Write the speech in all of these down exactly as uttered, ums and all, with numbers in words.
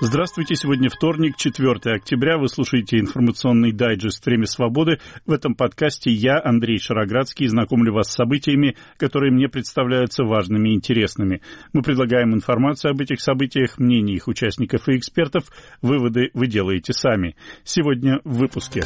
Здравствуйте, сегодня вторник, четвёртое октября. Вы слушаете информационный дайджест «Время свободы». В этом подкасте я, Андрей Шароградский, знакомлю вас с событиями, которые мне представляются важными и интересными. Мы предлагаем информацию об этих событиях, мнения их участников и экспертов. Выводы вы делаете сами. Сегодня в выпуске.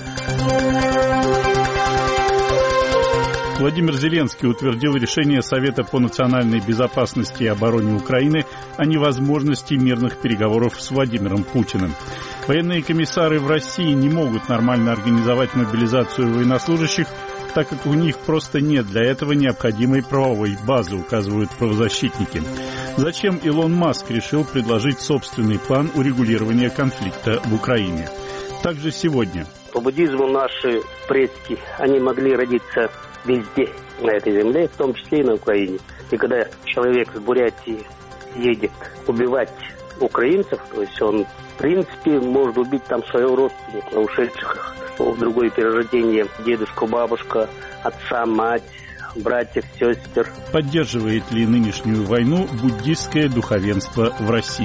Владимир Зеленский утвердил решение Совета по национальной безопасности и обороне Украины о невозможности мирных переговоров с Владимиром Путиным. Военные комиссары в России не могут нормально организовать мобилизацию военнослужащих, так как у них просто нет для этого необходимой правовой базы, указывают правозащитники. Зачем Илон Маск решил предложить собственный план урегулирования конфликта в Украине? Также сегодня. По буддизму наши предки, они могли родиться везде на этой земле, в том числе и на Украине. И когда человек с Бурятии едет убивать украинцев, то есть он, в принципе, может убить там своего родственника, ушедших в другое перерождение, дедушку, бабушка, отца, мать, братьев, сестер. Поддерживает ли нынешнюю войну буддистское духовенство в России?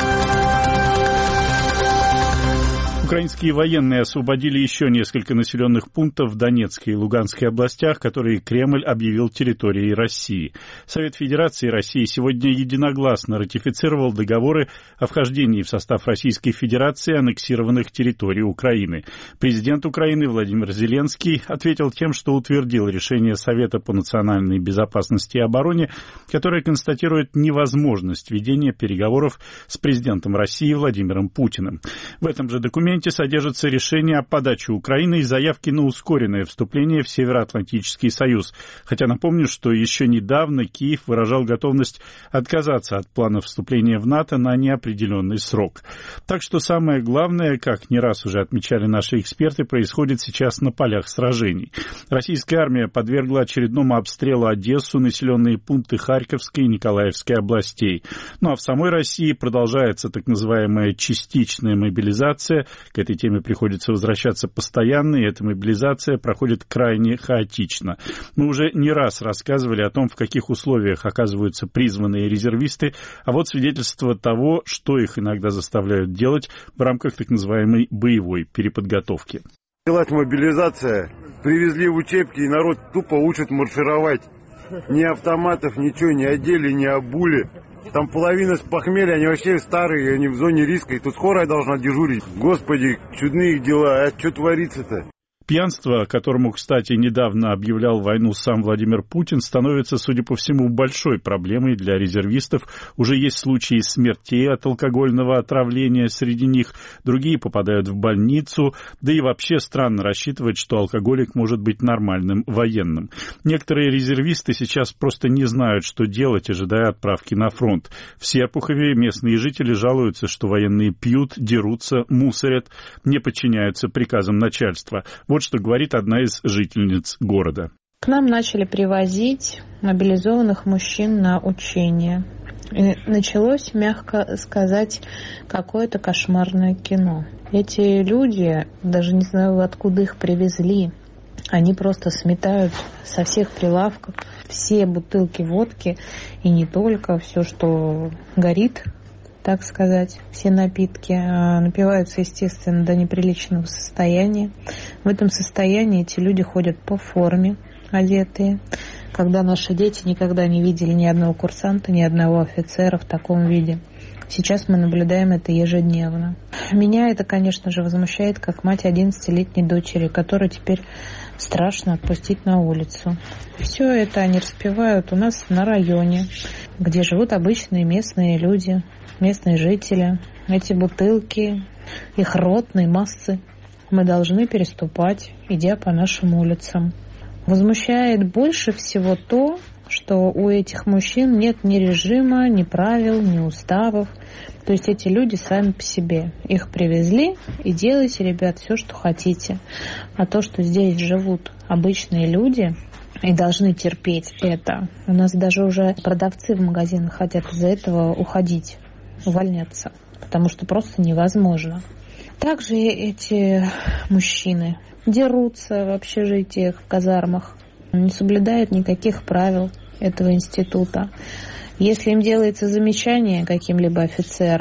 Украинские военные освободили еще несколько населенных пунктов в Донецкой и Луганской областях, которые Кремль объявил территорией России. Совет Федерации России сегодня единогласно ратифицировал договоры о вхождении в состав Российской Федерации аннексированных территорий Украины. Президент Украины Владимир Зеленский ответил тем, что утвердил решение Совета по национальной безопасности и обороне, которое констатирует невозможность ведения переговоров с президентом России Владимиром Путиным. В этом же документе содержится решение о подаче Украины и заявки на ускоренное вступление в Североатлантический союз. Хотя напомню, что еще недавно Киев выражал готовность отказаться от плана вступления в НАТО на неопределенный срок. Так что самое главное, как не раз уже отмечали наши эксперты, происходит сейчас на полях сражений. Российская армия подвергла очередному обстрелу Одессу, населенные пункты Харьковской и Николаевской областей. Ну а в самой России продолжается так называемая частичная мобилизация. К этой теме приходится возвращаться постоянно, и эта мобилизация проходит крайне хаотично. Мы уже не раз рассказывали о том, в каких условиях оказываются призванные резервисты, а вот свидетельство того, что их иногда заставляют делать в рамках так называемой боевой переподготовки. Началась мобилизация, привезли в учебки, и народ тупо учат маршировать. Ни автоматов, ничего не одели, не обули. Там половина с похмелья, они вообще старые, они в зоне риска, и тут скорая должна дежурить. Господи, чудные дела, а что творится-то? Пьянство, которому, кстати, недавно объявлял войну сам Владимир Путин, становится, судя по всему, большой проблемой для резервистов. Уже есть случаи смертей от алкогольного отравления среди них, другие попадают в больницу, да и вообще странно рассчитывать, что алкоголик может быть нормальным военным. Некоторые резервисты сейчас просто не знают, что делать, ожидая отправки на фронт. В Серпухове местные жители жалуются, что военные пьют, дерутся, мусорят, не подчиняются приказам начальства. Вот что говорит одна из жительниц города. К нам начали привозить мобилизованных мужчин на учения. И началось, мягко сказать, какое-то кошмарное кино. Эти люди, даже не знаю, откуда их привезли, они просто сметают со всех прилавков все бутылки водки, и не только, все, что горит, так сказать, все напитки, напиваются, естественно, до неприличного состояния. В этом состоянии эти люди ходят по форме, одетые, когда наши дети никогда не видели ни одного курсанта, ни одного офицера в таком виде. Сейчас мы наблюдаем это ежедневно. Меня это, конечно же, возмущает, как мать одиннадцатилетней дочери, которую теперь страшно отпустить на улицу. Все это они распевают у нас на районе, где живут обычные местные люди, местные жители. Эти бутылки, их ротные массы мы должны переступать, идя по нашим улицам. Возмущает больше всего то, что у этих мужчин нет ни режима, ни правил, ни уставов. То есть эти люди сами по себе. Их привезли, и делайте, ребят, все, что хотите. А то, что здесь живут обычные люди и должны терпеть это, у нас даже уже продавцы в магазинах хотят из-за этого уходить, увольняться, потому что просто невозможно. Также эти мужчины дерутся в общежитиях, в казармах, не соблюдают никаких правил этого института. Если им делается замечание каким-либо офицерам,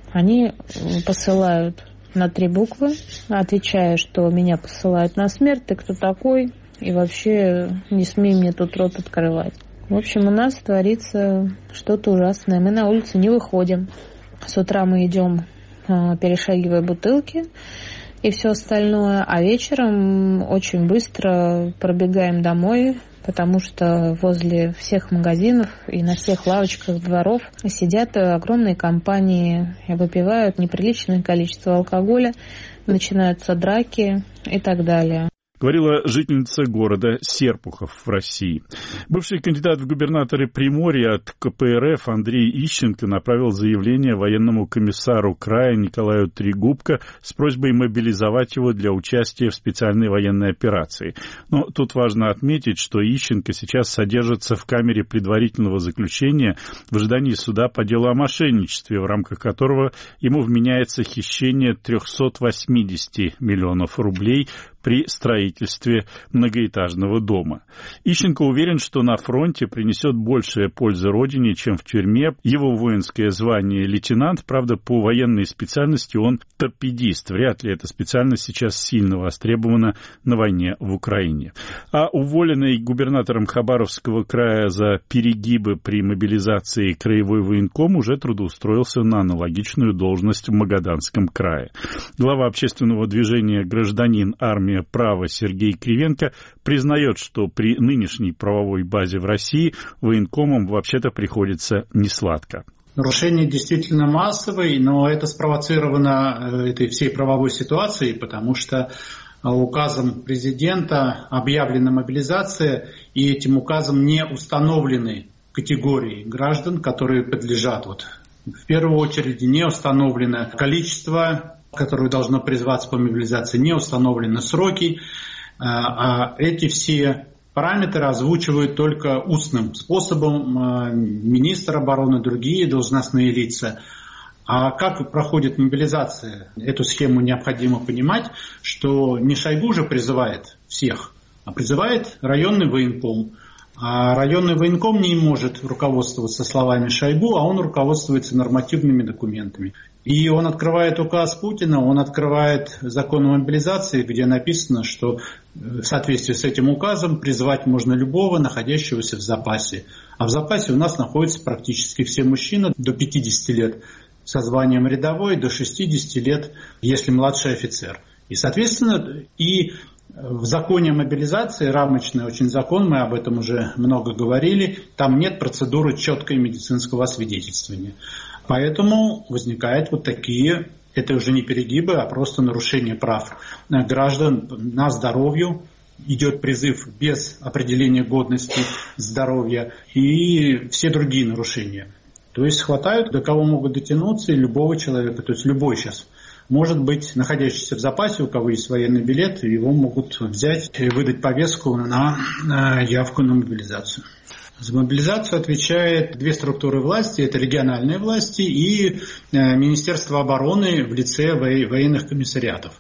Они посылают на три буквы, отвечая, что меня посылают на смерть, ты кто такой, и вообще не смей мне тут рот открывать. В общем, у нас творится что-то ужасное. Мы на улицу не выходим. С утра мы идем, перешагивая бутылки и все остальное, а вечером очень быстро пробегаем домой, потому что возле всех магазинов и на всех лавочках дворов сидят огромные компании, выпивают неприличное количество алкоголя, начинаются драки и так далее. Говорила жительница города Серпухов в России. Бывший кандидат в губернаторы Приморья от ка пэ эр эф Андрей Ищенко направил заявление военному комиссару края Николаю Трегубко с просьбой мобилизовать его для участия в специальной военной операции. Но тут важно отметить, что Ищенко сейчас содержится в камере предварительного заключения в ожидании суда по делу о мошенничестве, в рамках которого ему вменяется хищение триста восемьдесят миллионов рублей при строительстве многоэтажного дома. Ищенко уверен, что на фронте принесет большая польза родине, чем в тюрьме. Его воинское звание лейтенант, правда, по военной специальности он торпедист. Вряд ли эта специальность сейчас сильно востребована на войне в Украине. А уволенный губернатором Хабаровского края за перегибы при мобилизации краевой военком уже трудоустроился на аналогичную должность в Магаданском крае. Глава общественного движения «Гражданин армии права» Сергей Кривенко признает, что при нынешней правовой базе в России военкомам вообще-то приходится несладко. Нарушение действительно массовое, но это спровоцировано этой всей правовой ситуацией, потому что указом президента объявлена мобилизация, и этим указом не установлены категории граждан, которые подлежат. Вот, в первую очередь не установлено количество, которое должно призваться по мобилизации, не установлены сроки, а эти все параметры озвучивают только устным способом министр обороны, другие должностные лица. А как проходит мобилизация? Эту схему необходимо понимать, что не Шойгу же призывает всех, а призывает районный военком. А районный военком не может руководствоваться словами Шойгу, а он руководствуется нормативными документами. И он открывает указ Путина, он открывает закон о мобилизации, где написано, что в соответствии с этим указом призвать можно любого, находящегося в запасе. А в запасе у нас находятся практически все мужчины до пятидесяти лет со званием рядовой, до шестидесяти лет, если младший офицер. И, соответственно, и в законе о мобилизации, рамочный очень закон, мы об этом уже много говорили, там нет процедуры четкой медицинского освидетельствования. Поэтому возникают вот такие, это уже не перегибы, а просто нарушение прав граждан на здоровье. Идет призыв без определения годности здоровья и все другие нарушения. То есть хватают, до кого могут дотянуться, и любого человека, то есть любой сейчас может быть находящийся в запасе, у кого есть военный билет, его могут взять и выдать повестку на явку на мобилизацию. За мобилизацию отвечает две структуры власти, это региональные власти и Министерство обороны в лице военных комиссариатов.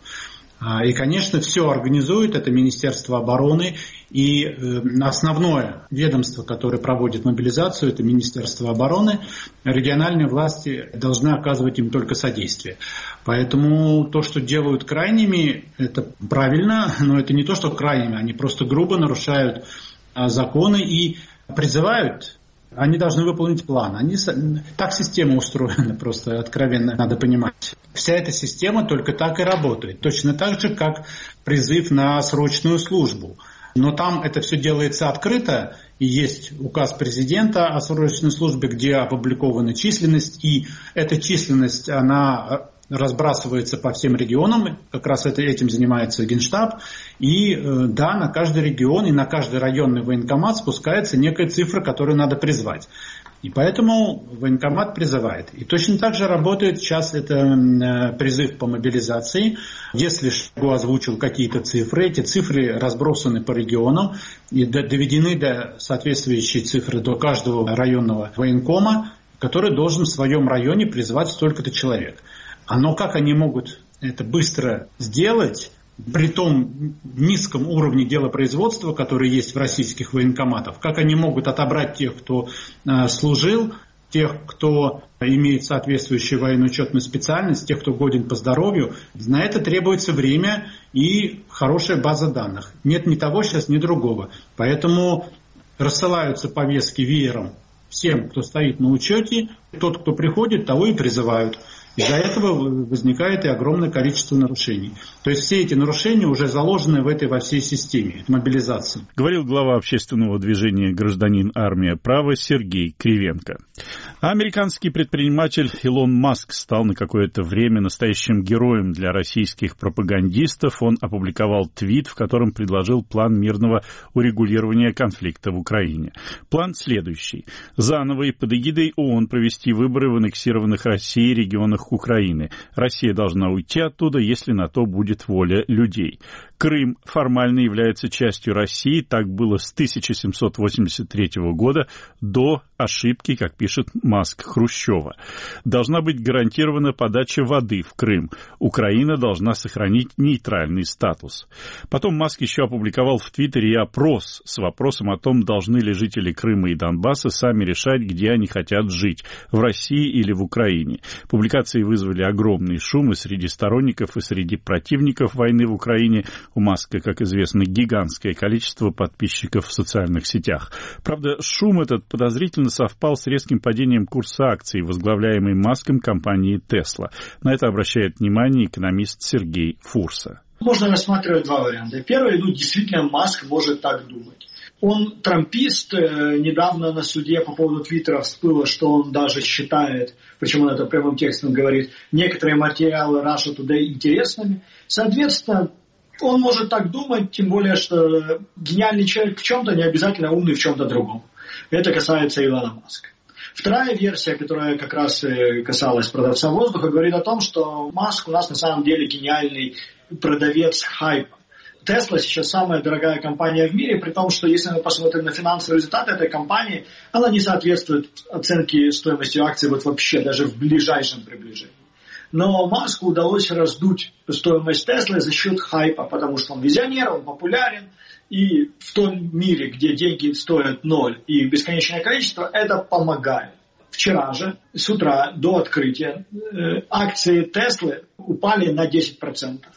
И, конечно, все организует это Министерство обороны, и основное ведомство, которое проводит мобилизацию, это Министерство обороны. Региональные власти должны оказывать им только содействие. Поэтому то, что делают крайними, это правильно, но это не то, что крайними, они просто грубо нарушают законы и призывают. Они должны выполнить план. Они, так система устроена, просто откровенно надо понимать. Вся эта система только так и работает. Точно так же, как призыв на срочную службу. Но там это все делается открыто, и есть указ президента о срочной службе, где опубликована численность, и эта численность, она разбрасывается по всем регионам, как раз это, этим занимается Генштаб, и да, на каждый регион и на каждый районный военкомат спускается некая цифра, которую надо призвать. И поэтому военкомат призывает. И точно так же работает сейчас это призыв по мобилизации. Если Шойгу озвучил какие-то цифры, эти цифры разбросаны по регионам и доведены до соответствующей цифры до каждого районного военкома, который должен в своем районе призвать столько-то человек. Но как они могут это быстро сделать при том низком уровне делопроизводства, который есть в российских военкоматах? Как они могут отобрать тех, кто э, служил, тех, кто имеет соответствующую военно-учетную специальность, тех, кто годен по здоровью. На это требуется время и хорошая база данных. Нет ни того сейчас, ни другого. Поэтому рассылаются повестки веером всем, кто стоит на учете. Тот, кто приходит, того и призывают. Из-за этого возникает и огромное количество нарушений. То есть все эти нарушения уже заложены в этой во всей системе мобилизации. Говорил глава общественного движения «Гражданин. Армия. Право» Сергей Кривенко. А американский предприниматель Илон Маск стал на какое-то время настоящим героем для российских пропагандистов. Он опубликовал твит, в котором предложил план мирного урегулирования конфликта в Украине. План следующий. Заново и под эгидой ООН провести выборы в аннексированных Россией регионах Украины. Россия должна уйти оттуда, если на то будет воля людей. Крым формально является частью России. Так было с тысяча семьсот восемьдесят третьего года до ошибки, как пишет Маск, Хрущева. Должна быть гарантирована подача воды в Крым. Украина должна сохранить нейтральный статус. Потом Маск еще опубликовал в Твиттере опрос с вопросом о том, должны ли жители Крыма и Донбасса сами решать, где они хотят жить, в России или в Украине. Публикации вызвали огромный шум и среди сторонников, и среди противников войны в Украине. У Маска, как известно, гигантское количество подписчиков в социальных сетях. Правда, шум этот подозрительно совпал с резким падением курса акций, возглавляемой Маском компании Tesla. На это обращает внимание экономист Сергей Фурса. Можно рассматривать два варианта. Первый, ну, действительно, Маск может так думать. Он трампист. Недавно на суде по поводу Твиттера всплыло, что он даже считает, причем он это прямым текстом говорит, некоторые материалы Russia Today интересными. Соответственно, он может так думать, тем более, что гениальный человек в чем-то не обязательно умный в чем-то другом. Это касается Илона Маска. Вторая версия, которая как раз касалась продавца воздуха, говорит о том, что Маск у нас на самом деле гениальный продавец хайпа. Tesla сейчас самая дорогая компания в мире, при том, что если мы посмотрим на финансовые результаты этой компании, она не соответствует оценке стоимости акций вот вообще, даже в ближайшем приближении. Но Маску удалось раздуть стоимость Теслы за счет хайпа, потому что он визионер, он популярен, и в том мире, где деньги стоят ноль и бесконечное количество, это помогает. Вчера же, с утра до открытия, акции Теслы упали на десять процентов.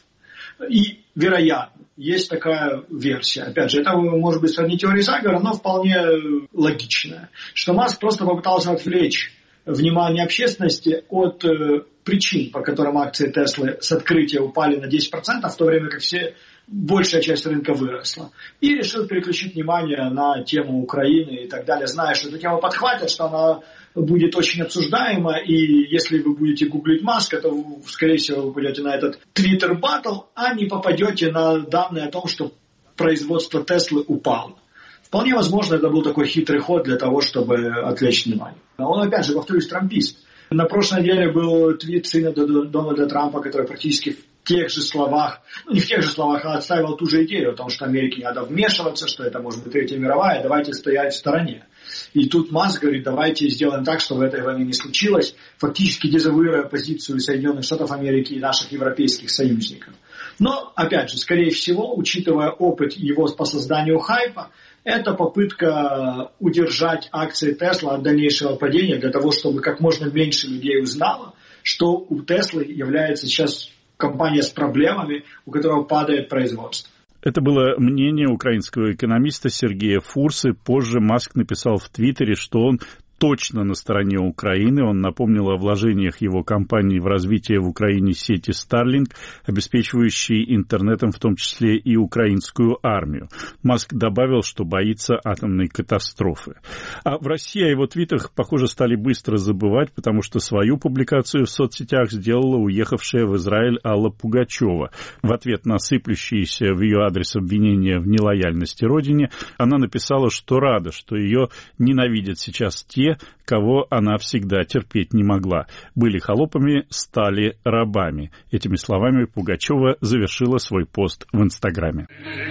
И, вероятно, есть такая версия. Опять же, это может быть сродни теории заговора, но вполне логичная. Что Маск просто попытался отвлечь внимание общественности от э, причин, по которым акции Теслы с открытия упали на десять процентов, в то время как все, большая часть рынка выросла. И решил переключить внимание на тему Украины и так далее, зная, что эту тему подхватят, что она будет очень обсуждаема, и если вы будете гуглить Маска, то, скорее всего, вы будете на этот Twitter-баттл, а не попадете на данные о том, что производство Теслы упало. Вполне возможно, это был такой хитрый ход для того, чтобы отвлечь внимание. Он, опять же, повторюсь, трампист. На прошлой неделе был твит сына Дональда Трампа, который практически в тех же словах, ну не в тех же словах, а отстаивал ту же идею о том, что Америке не надо вмешиваться, что это может быть Третья мировая, давайте стоять в стороне. И тут Маск говорит, давайте сделаем так, чтобы этой войны не случилось, фактически дезавуируя позицию Соединенных Штатов Америки и наших европейских союзников. Но, опять же, скорее всего, учитывая опыт его по созданию хайпа, это попытка удержать акции Tesla от дальнейшего падения для того, чтобы как можно меньше людей узнало, что у Tesla является сейчас компания с проблемами, у которого падает производство. Это было мнение украинского экономиста Сергея Фурсы. Позже Маск написал в Твиттере, что он точно на стороне Украины. Он напомнил о вложениях его компании в развитие в Украине сети Starlink, обеспечивающей интернетом в том числе и украинскую армию. Маск добавил, что боится атомной катастрофы. А в России о его твитах, похоже, стали быстро забывать, потому что свою публикацию в соцсетях сделала уехавшая в Израиль Алла Пугачева. В ответ на сыплющиеся в ее адрес обвинения в нелояльности родине, она написала, что рада, что ее ненавидят сейчас те, кого она всегда терпеть не могла. Были холопами, стали рабами. Этими словами Пугачева завершила свой пост в Инстаграме.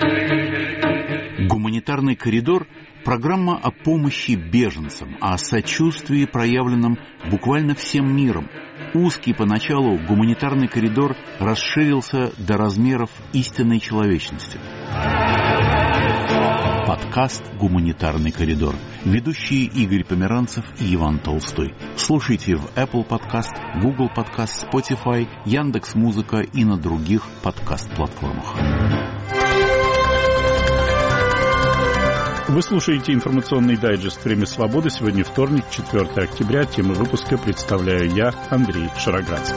Гуманитарный коридор – программа о помощи беженцам, о сочувствии, проявленном буквально всем миром. Узкий поначалу гуманитарный коридор расширился до размеров истинной человечности. Подкаст «Гуманитарный коридор». Ведущие Игорь Померанцев и Иван Толстой. Слушайте в Apple Podcast, Google Podcast, Spotify, Яндекс.Музыка и на других подкаст-платформах. Вы слушаете информационный дайджест «Время свободы». Сегодня вторник, четвёртое октября. Темы выпуска представляю я, Андрей Шароградский.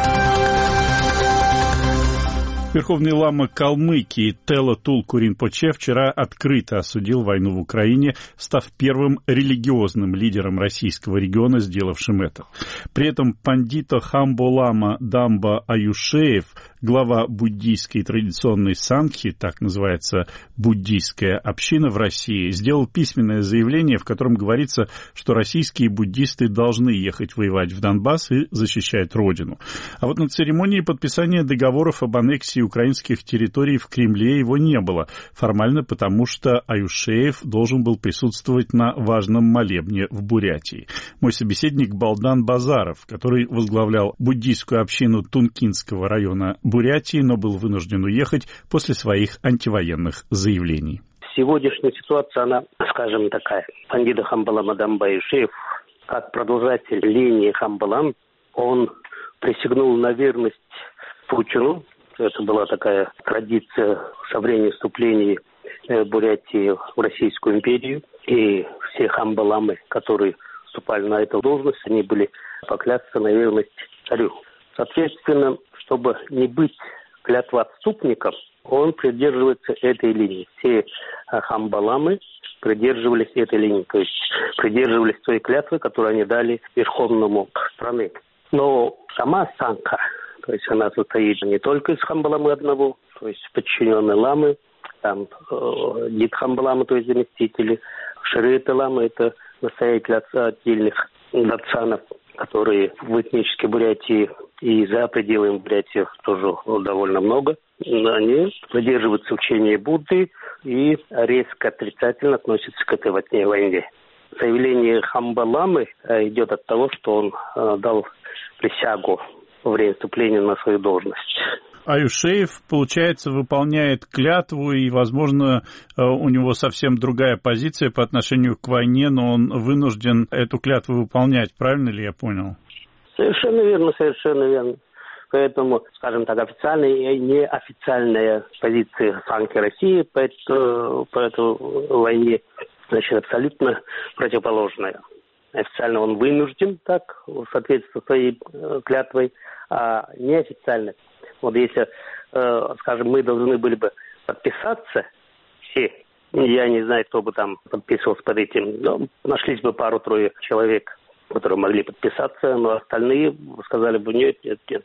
Верховный лама Калмыкии Тело Тулку Ринпоче вчера открыто осудил войну в Украине, став первым религиозным лидером российского региона, сделавшим это. При этом пандито Хамболама Дамба Аюшеев, глава буддийской традиционной Сангхи, так называется буддийская община в России, сделал письменное заявление, в котором говорится, что российские буддисты должны ехать воевать в Донбасс и защищать родину. А вот на церемонии подписания договоров об аннексии украинских территорий в Кремле его не было, формально потому, что Аюшеев должен был присутствовать на важном молебне в Бурятии. Мой собеседник Балдан Базаров, который возглавлял буддийскую общину Тункинского района Бурятии, но был вынужден уехать после своих антивоенных заявлений. Сегодняшняя ситуация, она, скажем, такая. Пандита Хамбалама Дамба Аюшеев, как продолжатель линии Хамбалам, он присягнул на верность Путину. Это была такая традиция со времени вступления Бурятии в Российскую империю. И все хамбаламы, которые вступали на эту должность, они были поклясться на верность царю. Соответственно, чтобы не быть клятвоотступником, он придерживается этой линии. Все хамбаламы придерживались этой линии, то есть придерживались той клятвы, которую они дали верховному страны. Но сама Сангха, то есть она состоит не только из хамбаламы одного, то есть подчиненной ламы, там э, дид хамбаламы, то есть заместители, шириты ламы, это настоятели отдельных датсанов, которые в этнической Бурятии и за пределами Бурятии тоже довольно много. Они придерживаются учения Будды и резко отрицательно относятся к этой войне. Заявление Хамбаламы идет от того, что он э, дал присягу во время вступления на свою должность. Аюшеев, получается, выполняет клятву, и, возможно, у него совсем другая позиция по отношению к войне, но он вынужден эту клятву выполнять. Правильно ли я понял? Совершенно верно, совершенно верно. Поэтому, скажем так, официальная и неофициальная позиция Сангхи России по, это, по этой войне, значит, абсолютно противоположная. Официально он вынужден так, в соответствии со своей э, клятвой, а неофициально. Вот если, э, скажем, мы должны были бы подписаться все, я не знаю, кто бы там подписывался под этим, но нашлись бы пару-трое человек, которые могли подписаться, но остальные сказали бы нет, нет, нет.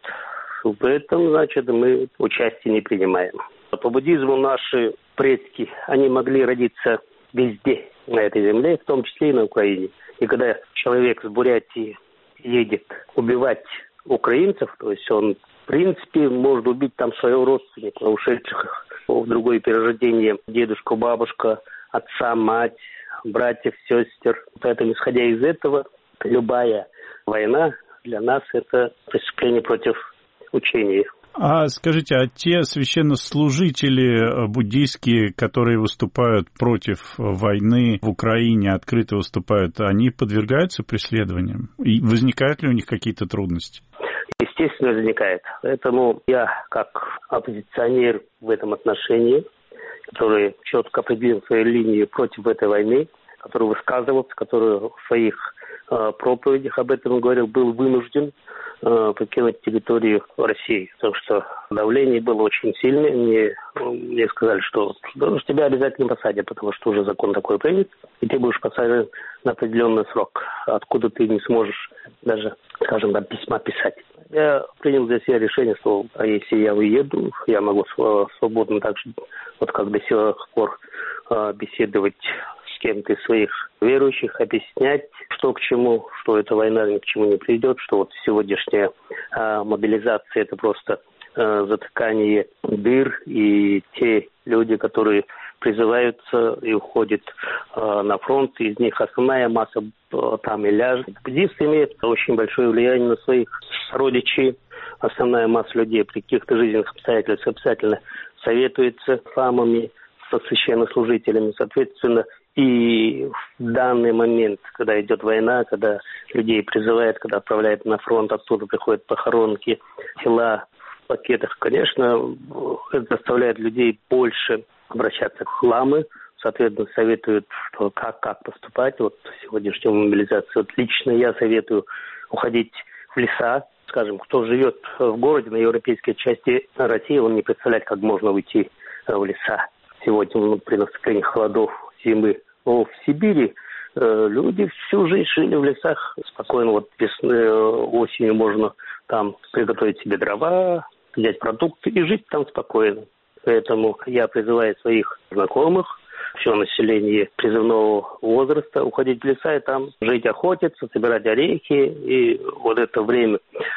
В этом, значит, мы участие не принимаем. По буддизму наши предки, они могли родиться везде на этой земле, в том числе и на Украине. И когда человек с Бурятии едет убивать украинцев, то есть он, в принципе, может убить там своего родственника, ушедших в другое перерождение, дедушку, бабушка, отца, мать, братьев, сестер. Поэтому, исходя из этого, любая война для нас – это преступление против учения. А скажите, а те священнослужители буддийские, которые выступают против войны в Украине, открыто выступают, они подвергаются преследованиям? И возникают ли у них какие-то трудности? Естественно, возникает. Поэтому я, как оппозиционер в этом отношении, который четко определил свою линию против этой войны, который высказывался, который в своих э, проповедях об этом говорил, был вынужден э, покинуть территорию России. Потому что давление было очень сильное. Мне, мне сказали, что ну, тебя обязательно посадят, потому что уже закон такой принят, и ты будешь посажен на определенный срок, откуда ты не сможешь даже, скажем, там, письма писать. Я принял для себя решение, что а если я уеду, я могу свободно так же, вот как до сих пор, э, беседовать с кем-то из своих верующих, объяснять, что к чему, что эта война ни к чему не приведет, что вот сегодняшняя э, мобилизация – это просто э, затыкание дыр, и те люди, которые призываются и уходят э, на фронт, из них основная масса э, там и ляжет. Буддисты имеют очень большое влияние на своих родичей. Основная масса людей при каких-то жизненных обстоятельствах обязательно советуется с ламами, со священнослужителями. Соответственно, и в данный момент, когда идет война, когда людей призывают, когда отправляют на фронт, оттуда приходят похоронки, тела в пакетах, конечно, это заставляет людей больше обращаться к хламу. Соответственно, советуют, что как, как поступать. Вот сегодняшнюю мобилизацию. Вот лично я советую уходить в леса. Скажем, кто живет в городе, на европейской части России, он не представляет, как можно уйти в леса. Сегодня ну, при наступлении холодов зимы. Но в Сибири э, люди всю жизнь жили в лесах. Спокойно вот весной, осенью можно там приготовить себе дрова, взять продукты и жить там спокойно. Поэтому я призываю своих знакомых, все население призывного возраста, уходить в леса и там жить, охотиться, собирать орехи. И вот это время,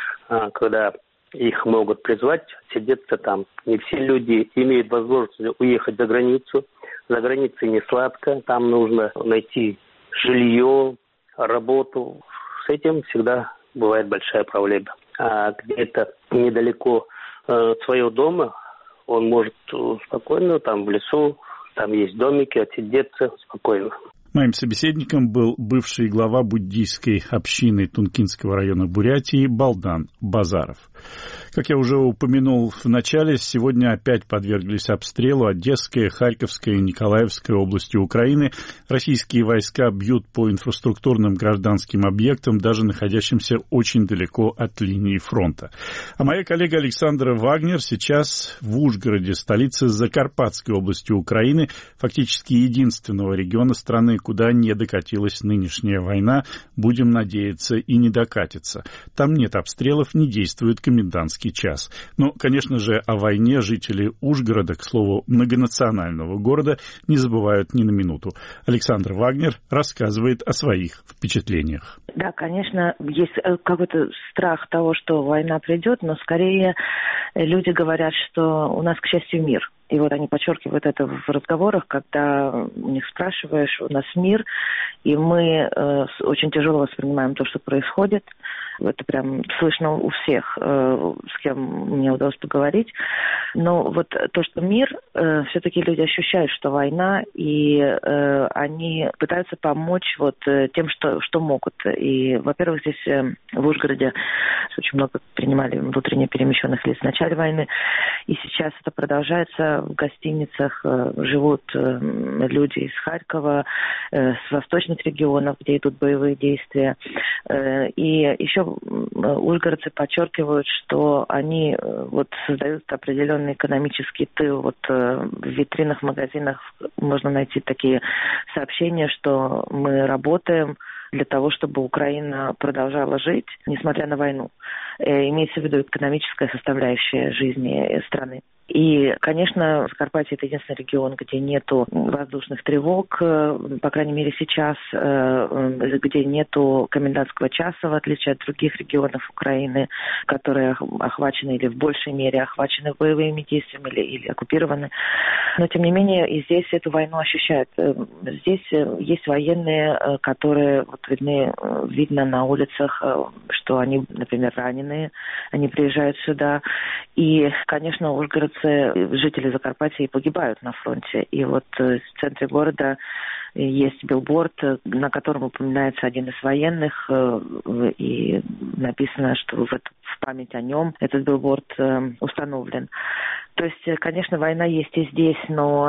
когда их могут призвать, сидеться там. Не все люди имеют возможность уехать за границу. За границей не сладко, там нужно найти жилье, работу. С этим всегда бывает большая проблема. А где-то недалеко от своего дома он может спокойно там в лесу, там есть домики, отсидеться спокойно. Моим собеседником был бывший глава буддийской общины Тункинского района Бурятии Балдан Базаров. Как я уже упомянул в начале, сегодня опять подверглись обстрелу Одесская, Харьковская и Николаевская области Украины. Российские войска бьют по инфраструктурным гражданским объектам, даже находящимся очень далеко от линии фронта. А моя коллега Александра Вагнер сейчас в Ужгороде, столице Закарпатской области Украины, фактически единственного региона страны, куда не докатилась нынешняя война, будем надеяться, и не докатится. Там нет обстрелов, не действует комендантский час. Но, конечно же, о войне жители Ужгорода, к слову, многонационального города, не забывают ни на минуту. Александр Вагнер рассказывает о своих впечатлениях. Да, конечно, есть какой-то страх того, что война придет, но скорее люди говорят, что у нас, к счастью, мир. И вот они подчеркивают это в разговорах, когда у них спрашиваешь, у нас мир, и мы э, очень тяжело воспринимаем то, что происходит. Это прям слышно у всех, э, с кем мне удалось поговорить. Но вот то, что мир, э, все-таки люди ощущают, что война, и э, они пытаются помочь вот э, тем, что, что могут. И, во-первых, здесь э, в Ужгороде очень много принимали внутренне перемещенных лиц в начале войны, и сейчас это продолжается. В гостиницах э, живут э, люди из Харькова, э, с восточных регионов, где идут боевые действия. Э, и еще ужгородцы подчеркивают, что они э, вот создают определенный экономический тыл. Вот э, в витринах, магазинах можно найти такие сообщения, что мы работаем для того, чтобы Украина продолжала жить, несмотря на войну. Э, имеется в виду экономическая составляющая жизни страны. И, конечно, Закарпатье – это единственный регион, где нету воздушных тревог, по крайней мере сейчас, где нету комендантского часа, в отличие от других регионов Украины, которые охвачены или в большей мере охвачены боевыми действиями или, или оккупированы. Но, тем не менее, и здесь эту войну ощущают. Здесь есть военные, которые вот, видны, видно на улицах, что они, например, раненые, они приезжают сюда. И, конечно, ужгородцы, жители Закарпатья погибают на фронте. И вот в центре города есть билборд, на котором упоминается один из военных, и написано, что в, в память о нем этот билборд установлен. То есть, конечно, война есть и здесь, но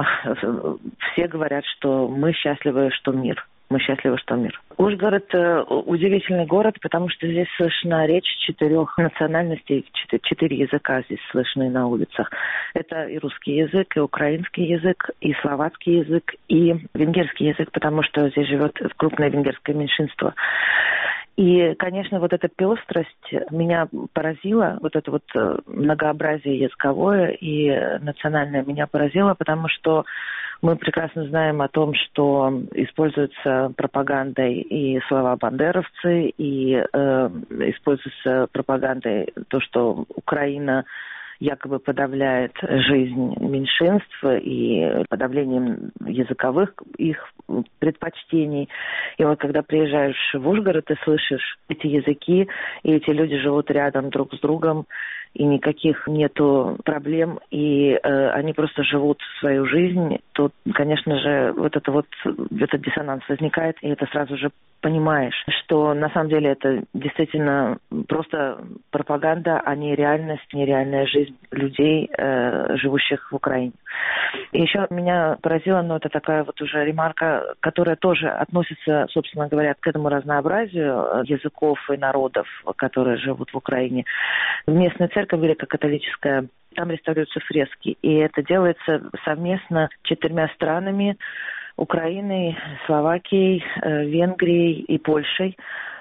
все говорят, что мы счастливы, что мир. Мы счастливы, что мир. Ужгород э, удивительный город, потому что здесь слышна речь четырех национальностей, четыре, четыре языка здесь слышны на улицах. Это и русский язык, и украинский язык, и словацкий язык, и венгерский язык, потому что здесь живет крупное венгерское меньшинство. И, конечно, вот эта пестрость меня поразила, вот это вот многообразие языковое и национальное меня поразило, потому что мы прекрасно знаем о том, что используются пропагандой и слова бандеровцы, и э, используется пропагандой то, что Украина якобы подавляет жизнь меньшинств и подавлением языковых их предпочтений. И вот когда приезжаешь в Ужгород, ты слышишь эти языки, и эти люди живут рядом друг с другом, и никаких нету проблем, и э, они просто живут свою жизнь, то, конечно же, вот это вот этот диссонанс возникает, и это сразу же понимаешь, что на самом деле это действительно просто пропаганда, а не реальность, не реальная жизнь людей, э, живущих в Украине. И еще меня поразило, но это такая вот уже ремарка, которая тоже относится, собственно говоря, к этому разнообразию языков и народов, которые живут в Украине. Местная церковь греко-католическая, там реставрируются фрески, и это делается совместно четырьмя странами: Украиной, Словакией, Венгрией и Польшей.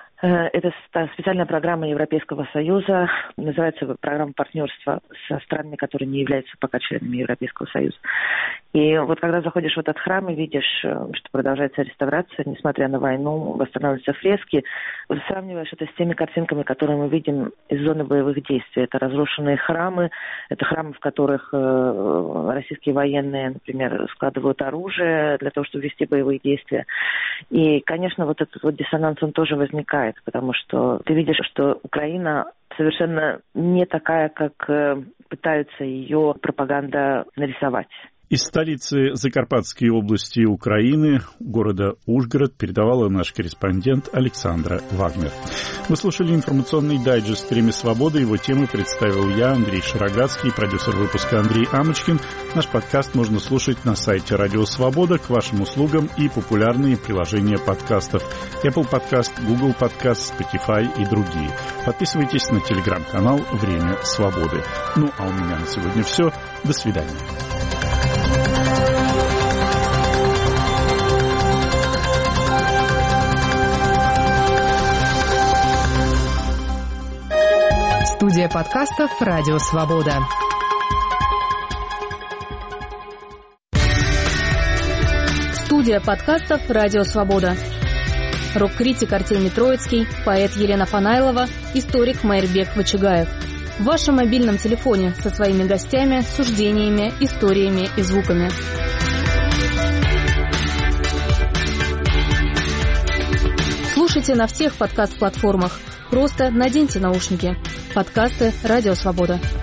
Это специальная программа Европейского Союза, называется программа партнерства со странами, которые не являются пока членами Европейского Союза. И вот когда заходишь в этот храм и видишь, что продолжается реставрация, несмотря на войну, восстанавливаются фрески, сравниваешь это с теми картинками, которые мы видим из зоны боевых действий. Это разрушенные храмы, это храмы, в которых российские военные, например, складывают оружие для того, чтобы вести боевые действия. И, конечно, вот этот вот диссонанс, он тоже возникает, потому что ты видишь, что Украина совершенно не такая, как пытаются ее пропаганда нарисовать. Из столицы Закарпатской области Украины, города Ужгород, передавала наш корреспондент Александра Вагнер. Вы слушали информационный дайджест «Время свободы». Его темы представил я, Андрей Шарогатский, продюсер выпуска Андрей Амочкин. Наш подкаст можно слушать на сайте Радио Свобода, к вашим услугам и популярные приложения подкастов Apple Podcast, Google Podcast, Spotify и другие. Подписывайтесь на телеграм-канал «Время свободы». Ну, а у меня на сегодня все. До свидания. Студия подкастов «Радио Свобода». Студия подкастов «Радио Свобода». Рок-критик Артемий Троицкий, поэт Елена Фанайлова, историк Майрбек Вачигаев. В вашем мобильном телефоне со своими гостями, суждениями, историями и звуками. Слушайте на всех подкаст-платформах. Просто наденьте наушники. Подкасты «Радио Свобода».